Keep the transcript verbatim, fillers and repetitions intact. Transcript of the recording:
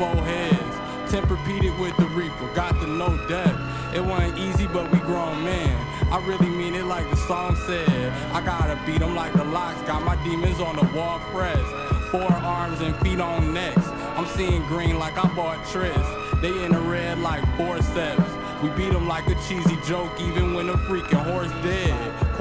four heads. Temper-peated with the reaper, got to know death. It wasn't easy, but we grown men. I really mean it like the song said. I gotta beat them like the locks, got my demons on the wall press. Four arms and feet on necks. I'm seeing green like I bought Tris. They in the red like forceps. We beat them like a cheesy joke, even when a freaking horse dead.